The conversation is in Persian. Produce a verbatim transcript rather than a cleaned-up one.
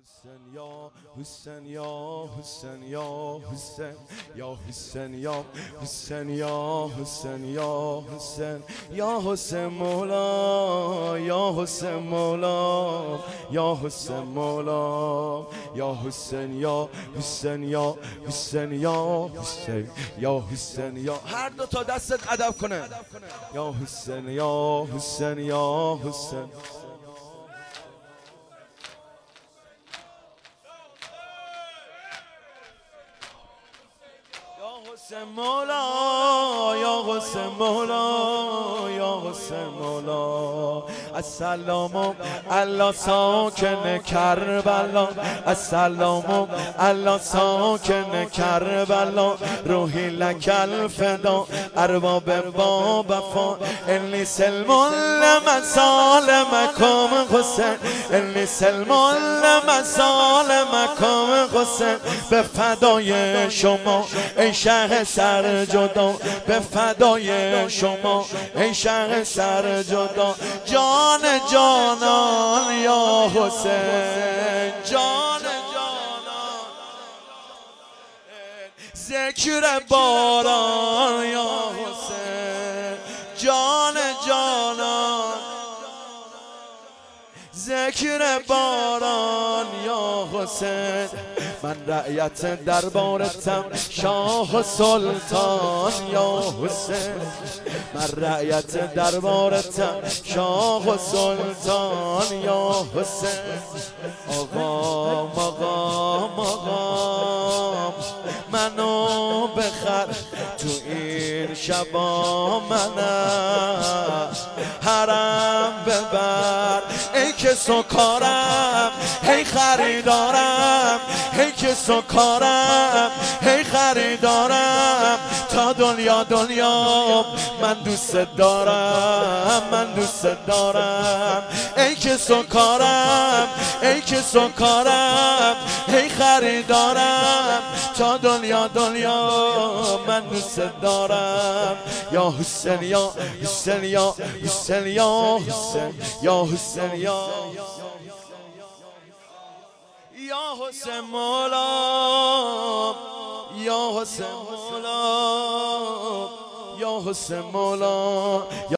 حسین یا حسین یا حسین یا حسین یا حسین یا حسین یا حسین یا حسین یا حسین مولا یا حسین مولا یا حسین مولا یا حسین یا حسین یا حسین یا حسین یا حسین یا هر دو تا دستت ادب کنه یا حسین یا حسین یا حسین حسین مولا یا حسین مولا یا حسین مولا السلام علی ساکن کربلا السلام علی ساکن کربلا روحی لک الفدا ارباب با وفا انی سلم لمسالمکم حسین انی سلم لمسالمکم حسین به فدای شما ای شه سر جدا به فدای شما ای شه سر جدا جان جانان یا حسین جان جانان ذکر باران یا حسین جان جانان ذکر باران یا حسین من رعیت دربارتم شاه و سلطان یا حسین من رعیت دربارتم شاه و سلطان یا حسین آقا مقام مقام منو بخر تو این شبا منم حرم ببر ای که سکارم هی خریدارم هی که سکارم هی خریدارم تا دنیا دنیا من دوست دارم من دوست دارم ای که سکارم ای که سکارم هی خریدارم تا دنیا دنیا من دوست دارم یا حسین یا حسین یا حسین یا حسین یا حسین یا یا حسین مولا یا حسین مولا یا حسین مولا